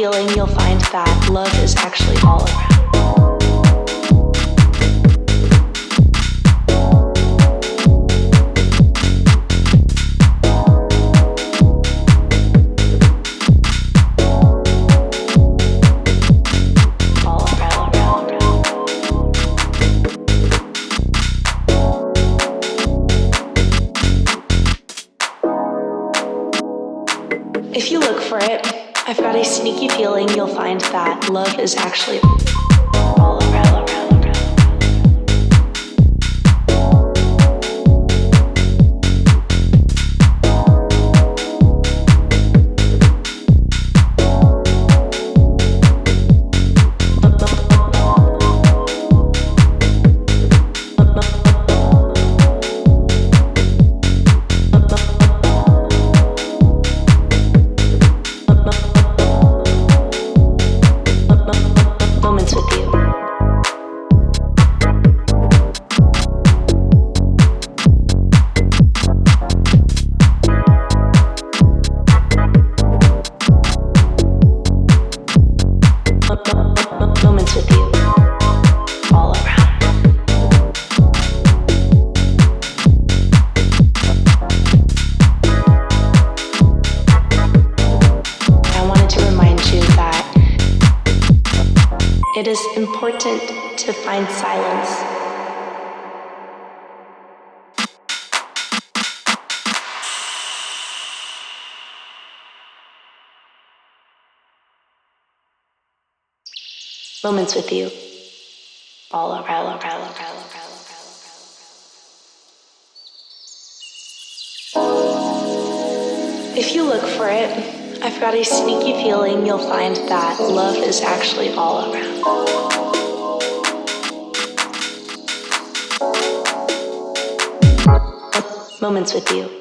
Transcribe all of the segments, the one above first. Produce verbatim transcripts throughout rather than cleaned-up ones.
feeling, you'll find that love is actually all around. If you look for it, I've got a sneaky feeling you'll find that love is actually all around. Moments with you, all around. I wanted to remind you that it is important to find silence. Moments with you, all around, around, around, around, around, around. If you look for it, I've got a sneaky feeling you'll find that love is actually all around. Moments with you.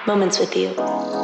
moments with you.